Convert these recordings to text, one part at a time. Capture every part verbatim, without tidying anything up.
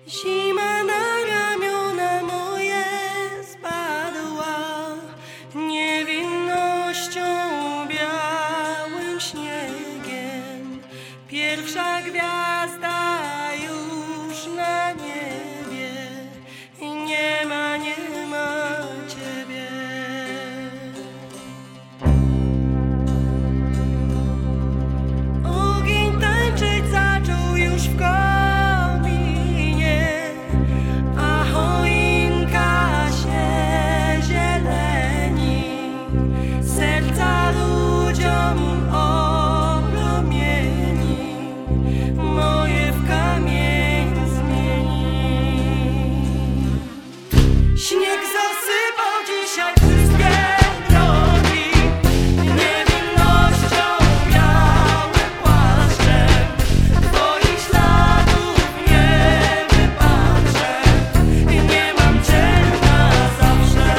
Zima na ramiona moje spadła, niewinnością białym śniegiem. Pierwsza gwiazda już na niebie, nie ma, nie ma Ciebie. Ogień tańczyć zaczął już w kominie, a choinka się zieleni. Serca ludziom opłomieni, moje w kamień zmieni. Śnieg zasypał dzisiaj wszystkie drogi, niewinnością białym płaszczem. Twoich śladów nie wypatrzę, nie mam Cię na zawsze.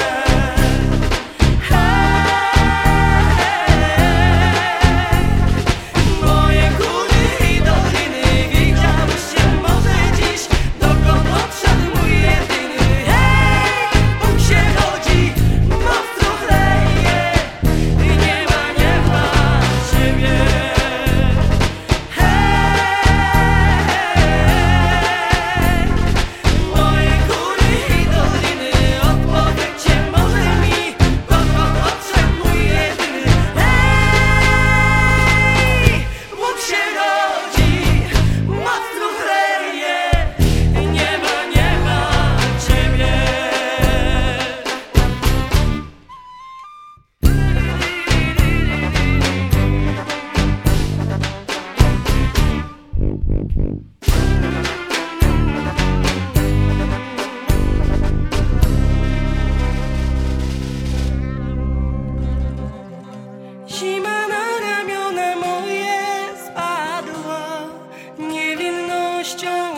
Hej, moje góry i doliny, widziałeś się może dziś, dokąd odszedł mój jedyny. Hej, Bóg się rodzi, moc trochleje, nie ma, nie ma Ciebie. Hej, moje góry i doliny, odpowiedzcie może mi, dokąd odszedł mój jedyny. Hej, Bóg się rodzi, moc truchleje, nie ma, nie ma Ciebie. Zima na ramiona moje spadła, niewinnością